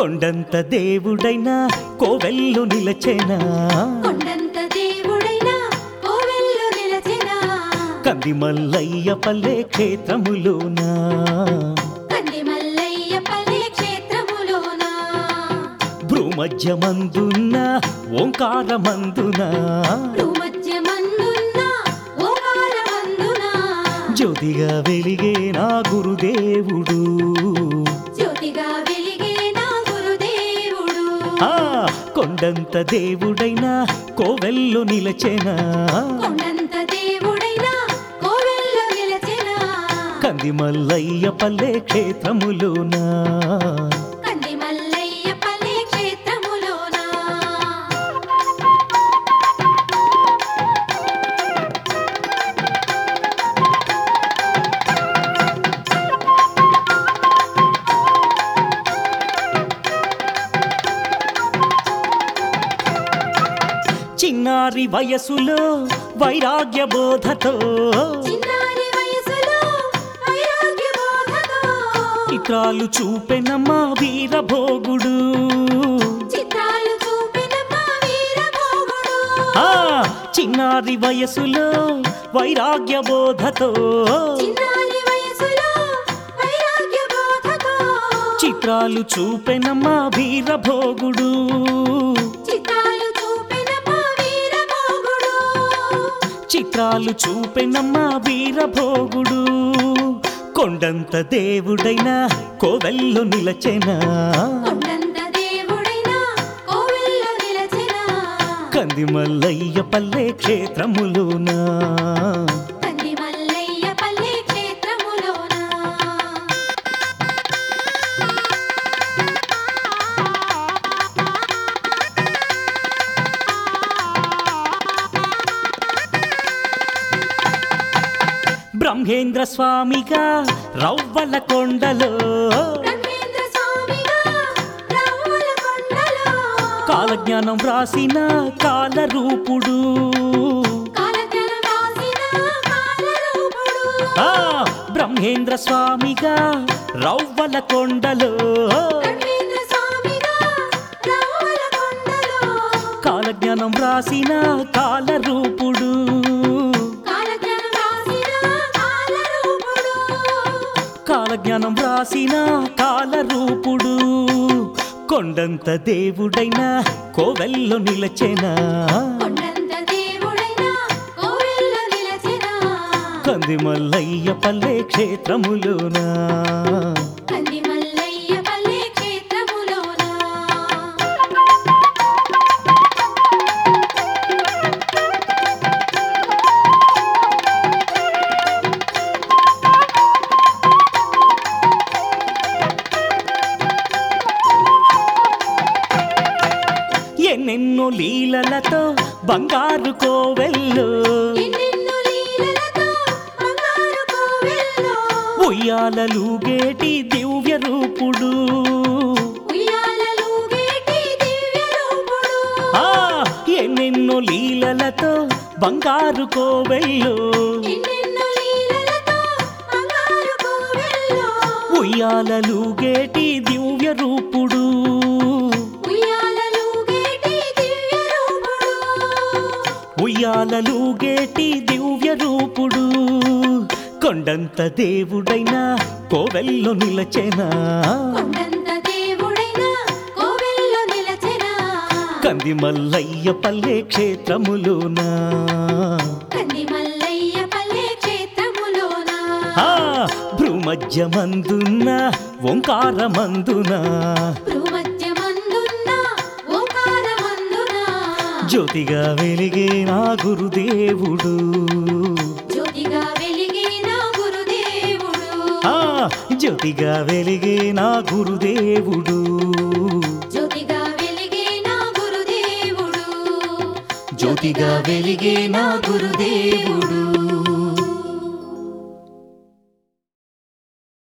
కొండంత దేవుడైనా కోవెల్లు నిలచెనా కొండంత దేవుడైనా కోవెల్లో నిలచెనా కంది మల్లయ్య పల్లె క్షేత్రములోనా కంది మల్లయ్య పల్లె క్షేత్రములోనా భ్రూమధ్యమందున్న ఓంకారమందున భ్రూమధ్యమందున్న ఓంకారమందున జ్యోతిగా వెలిగే నా గురుదేవుడు జ్యోతిగా వెలిగే నా గురుదేవుడు కొండంత దేవుడైనా కోవెల్లు నిలచెనా కొండంత దేవుడైనా కోవెల్లో నిలచెనా కంది మల్లయ్య పల్లె క్షేత్రములోనా కంది మల్లయ్య పల్లె క్షేత్రములోనా చిన్నారి వయసులో వైరాగ్య బోధతో చిన్నారి వయసులో వైరాగ్య బోధతో చిత్రాలు చూపెనమ్మా వీరభోగుడు చిత్రాలు చూపిన మా వీరభోగుడు చిన్నారి వయసులో వైరాగ్య బోధతో చిన్నారి వయసులో వైరాగ్య బోధతో చిత్రాలు చూపెనమ్మా వీరభోగుడు చిత్రాలు చూపిన మా వీరభోగుడు చిత్రాలు చూపెనమ్మా వీరభోగుడు కొండంత దేవుడైనా కోవెల్లు నిలచెనా కొండంత దేవుడైనా కోవెల్లో నిలచెనా కంది మల్లయ్య పల్లె క్షేత్రములోనా కంది మల్లయ్య పల్లె క్షేత్రములోనా బ్రహ్మేంద్ర స్వామిగా రవ్వల కొండలో బ్రహ్మేంద్ర స్వామిగా రవ్వల కొండలో కాలజ్ఞానం రాసిన కాలరూపుడు కాలజ్ఞానం రాసిన కాలరూపుడు బ్రహ్మేంద్ర స్వామిగా రవ్వల కొండలో బ్రహ్మేంద్ర స్వామిగా రవ్వల కొండలో కాలజ్ఞానం రాసిన కాలరూపుడు కాలజ్ఞానం రాసిన కాలరూపుడు కాలజ్ఞానం రాసిన కాలరూపుడు కొండంత దేవుడైనా కోవెల్లు నిలచెనా కొండంత దేవుడైనా కోవెల్లో నిలచెనా కంది మల్లయ్య పల్లె క్షేత్రములోనా కంది మల్లయ్య పల్లె క్షేత్రములోనా ఎన్నెన్నో లీలలతో బంగారు కోవెల్లో ఎన్నెన్నో లీలలతో బంగారు కోవెల్లో ఉయ్యాలలుగేటి దివ్య రూపుడు ఉయ్యాలలుగేటి దివ్య రూపుడు ఎన్నెన్నో లీలలతో బంగారు కోవెల్లో ఎన్నెన్నో లీలలతో బంగారు కోవెల్లో ఉయ్యాలలుగేటి దివ్య రూపుడు ఉయ్యాలలుగేటి దివ్య రూపుడు ఉయ్యాలలుగేటి దివ్య రూపుడు కొండంత దేవుడైనా కోవెల్లు నిలచెనా కొండంత దేవుడైనా కోవెల్లో నిలచెనా కంది మల్లయ్య పల్లె క్షేత్రములోనా కంది మల్లయ్య పల్లె క్షేత్రములోనా భ్రూమధ్యమందున్న ఓంకారమందున భ్రూమధ్యమందున్న ఓంకారమందున జ్యోతిగా వెలిగే నా గురుదేవుడు జ్యోతిగా వెలిగే నా గురుదేవుడు జ్యోతిగా వెలిగే నా గురుదేవుడు జ్యోతిగా వెలిగే నా గురుదేవుడు జ్యోతిగా వెలిగే నా గురుదేవుడు